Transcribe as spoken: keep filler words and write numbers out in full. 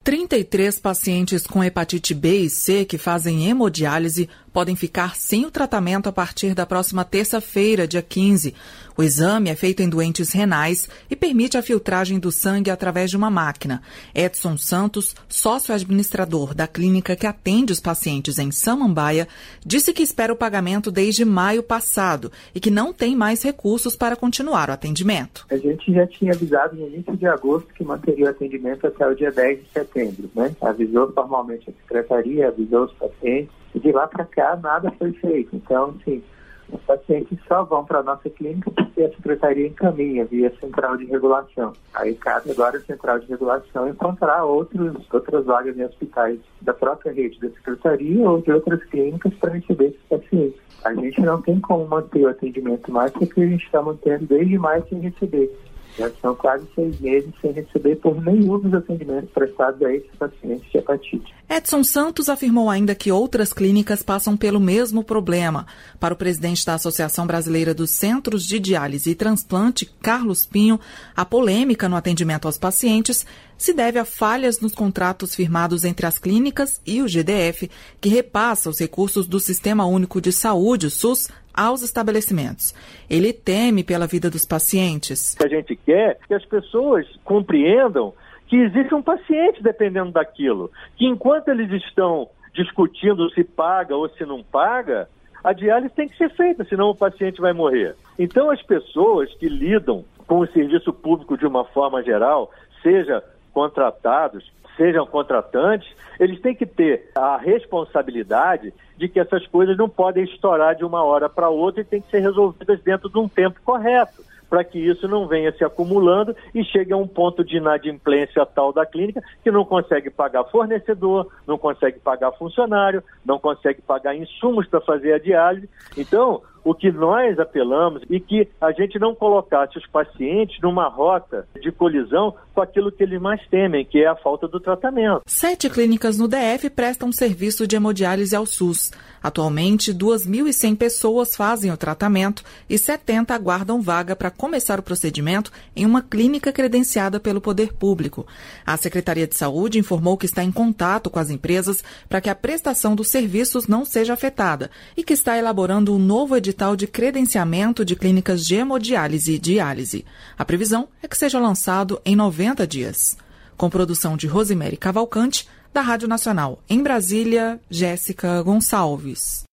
trinta e três pacientes com hepatite B e C que fazem hemodiálise podem ficar sem o tratamento a partir da próxima terça-feira, dia quinze. O exame é feito em doentes renais e permite a filtragem do sangue através de uma máquina. Edson Santos, sócio-administrador da clínica que atende os pacientes em Samambaia, disse que espera o pagamento desde maio passado e que não tem mais recursos para continuar o atendimento. A gente já tinha avisado no início de agosto que manteria o atendimento até o dia dez de setembro, né? Avisou formalmente a secretaria, avisou os pacientes e de lá para cá nada foi feito. Então, assim, os pacientes só vão para a nossa clínica porque a secretaria encaminha via central de regulação. Aí cabe agora a central de regulação encontrar outros, outras vagas em hospitais da própria rede da secretaria ou de outras clínicas para receber esses pacientes. A gente não tem como manter o atendimento mais porque a gente está mantendo desde maio sem receber. Já são quase seis meses sem receber por nenhum dos atendimentos prestados a esses pacientes de hepatite. Edson Santos afirmou ainda que outras clínicas passam pelo mesmo problema. Para o presidente da Associação Brasileira dos Centros de Diálise e Transplante, Carlos Pinho, a polêmica no atendimento aos pacientes se deve a falhas nos contratos firmados entre as clínicas e o G D F, que repassa os recursos do Sistema Único de Saúde, o SUS, aos estabelecimentos. Ele teme pela vida dos pacientes. A gente quer que as pessoas compreendam que existe um paciente dependendo daquilo, que enquanto eles estão discutindo se paga ou se não paga, a diálise tem que ser feita, senão o paciente vai morrer. Então as pessoas que lidam com o serviço público de uma forma geral, seja contratados, sejam contratantes, eles têm que ter a responsabilidade de que essas coisas não podem estourar de uma hora para outra e têm que ser resolvidas dentro de um tempo correto, para que isso não venha se acumulando e chegue a um ponto de inadimplência tal da clínica que não consegue pagar fornecedor, não consegue pagar funcionário, não consegue pagar insumos para fazer a diálise. Então, o que nós apelamos é que a gente não colocasse os pacientes numa rota de colisão com aquilo que eles mais temem, que é a falta do tratamento. Sete clínicas no D F prestam serviço de hemodiálise ao SUS. Atualmente, duas mil e cem pessoas fazem o tratamento e setenta aguardam vaga para começar o procedimento em uma clínica credenciada pelo poder público. A Secretaria de Saúde informou que está em contato com as empresas para que a prestação dos serviços não seja afetada e que está elaborando um novo edital de credenciamento de clínicas de hemodiálise e diálise. A previsão é que seja lançado em noventa dias. Com produção de Rosemary Cavalcante, da Rádio Nacional em Brasília, Jéssica Gonçalves.